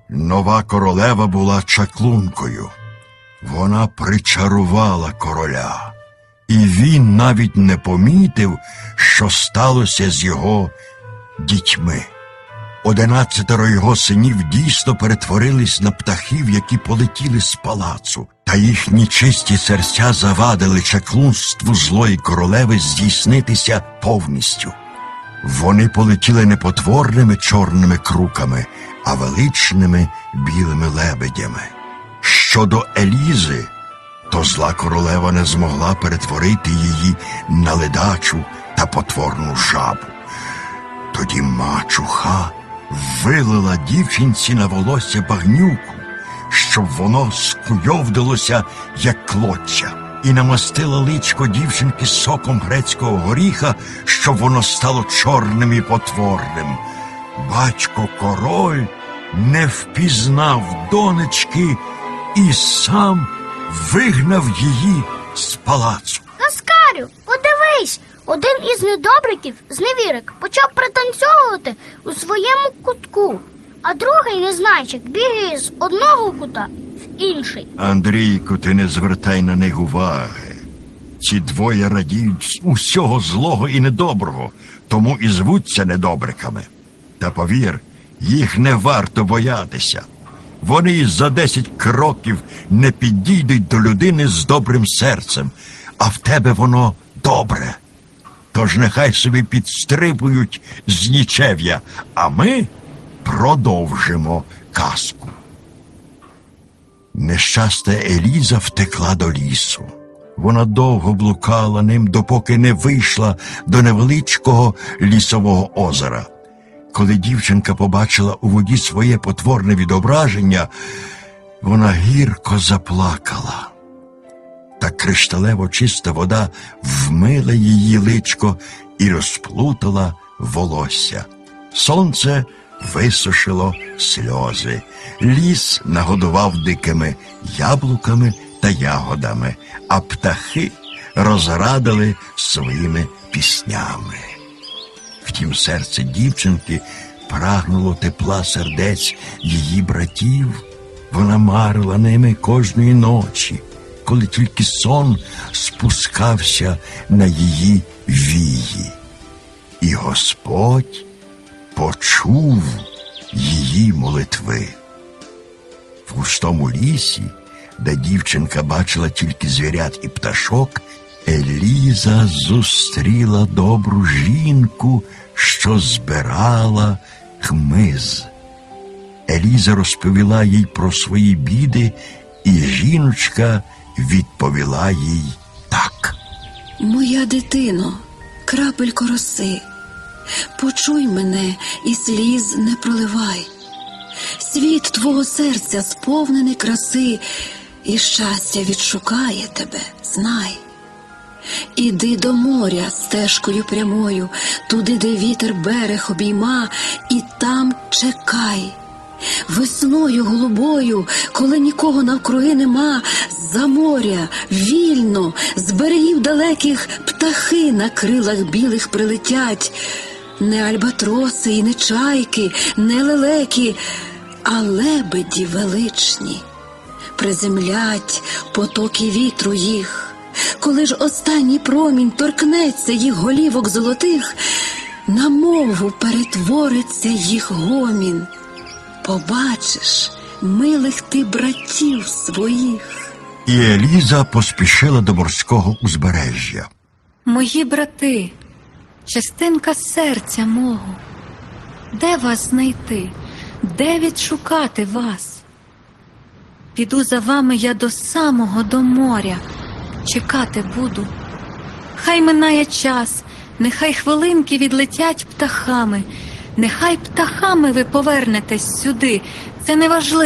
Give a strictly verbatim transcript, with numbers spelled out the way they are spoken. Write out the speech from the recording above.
Нова королева була чаклункою. Вона причарувала короля. І він навіть не помітив, що сталося з його дітьми. Одинадцятеро його синів дійсно перетворились на птахів, які полетіли з палацу. Та їхні чисті серця завадили чаклунству злої королеви здійснитися повністю. Вони полетіли не потворними чорними круками, а величними білими лебедями. Щодо Елізи, то зла королева не змогла перетворити її на ледачу та потворну жабу. Тоді мачуха вилила дівчинці на волосся багнюку, щоб воно скуйовдилося, як клоччя, і намастила личко дівчинки соком грецького горіха, щоб воно стало чорним і потворним. Батько-король не впізнав донечки і сам вигнав її з палацу. Гаскарю, подивись! Один із недобриків, зневірик, почав пританцьовувати у своєму кутку, а другий незнайчик бігає з одного кута в інший. Андрійку, ти не звертай на них уваги. Ці двоє радіють з усього злого і недоброго, тому і звуться недобриками. Та повір, їх не варто боятися. Вони і за десять кроків не підійдуть до людини з добрим серцем, а в тебе воно добре. Тож нехай собі підстрибують з нічев'я, а ми продовжимо казку. Нещасна Еліза втекла до лісу. Вона довго блукала ним, допоки не вийшла до невеличкого лісового озера. Коли дівчинка побачила у воді своє потворне відображення, вона гірко заплакала. Та кришталево чиста вода вмила її личко і розплутала волосся. Сонце висушило сльози. Ліс нагодував дикими яблуками та ягодами, а птахи розрадили своїми піснями. Втім, серце дівчинки прагнуло тепла сердець її братів. Вона марила ними кожної ночі, коли тільки сон спускався на її вії. І Господь почув її молитви. В густому лісі, де дівчинка бачила тільки звірят і пташок, Еліза зустріла добру жінку, що збирала хмиз. Еліза розповіла їй про свої біди, і жіночка відповіла їй так. «Моя дитино, крапелько роси, почуй мене і сліз не проливай. Світ твого серця сповнений краси, і щастя відшукає тебе, знай. Іди до моря стежкою прямою, туди, де вітер берег обійма, і там чекай. Весною голубою, коли нікого навкруги нема, з-за моря, вільно, з берегів далеких птахи на крилах білих прилетять. Не альбатроси і не чайки, не лелеки, а лебеді величні. Приземлять потоки вітру їх. Коли ж останній промінь торкнеться їх голівок золотих, на мову перетвориться їх гомін. Побачиш милих ти братів своїх». І Еліза поспішила до морського узбережжя. «Мої брати, частинка серця мого, де вас знайти, де відшукати вас? Піду за вами я до самого до моря, чекати буду. Хай минає час, нехай хвилинки відлетять птахами, нехай птахами ви повернетесь сюди, це не важливо.